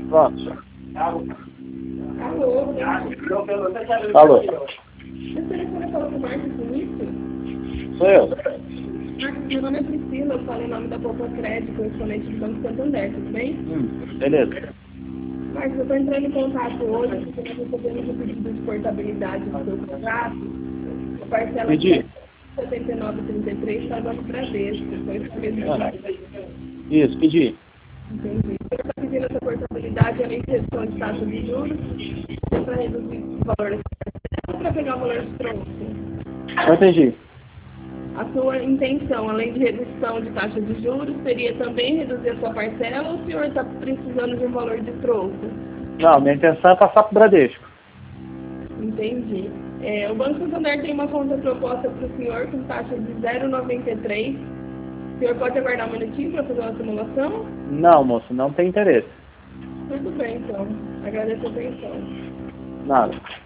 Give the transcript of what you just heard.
Pronto. Alô? Alô. Você telefone falou com o Marcos Vinícius? Sou eu. Marcos, meu nome é Priscila, eu falo em nome da Poupa Crédito, correspondente do Banco Santander, tudo bem? Beleza. Marcos, eu estou entrando em contato hoje porque nós recebemos um pedido de portabilidade do seu contrato. A parcela Pedi. de 79,33 para o Banco Bradesco. Foi isso mesmo? Isso, pedi. Entendi. Você está pedindo essa portabilidade além de redução de taxa de juros, para reduzir o valor dessa parcela ou para pegar o valor de troco? Não entendi. A sua intenção, além de redução de taxa de juros, seria também reduzir a sua parcela ou o senhor está precisando de um valor de troco? Não, minha intenção é passar para o Bradesco. Entendi. O Banco Santander tem uma conta proposta para o senhor com taxa de 0,93. O senhor pode aguardar um minutinho para fazer uma simulação? Não, moço, não tem interesse. Tudo bem, então. Agradeço a atenção. Nada.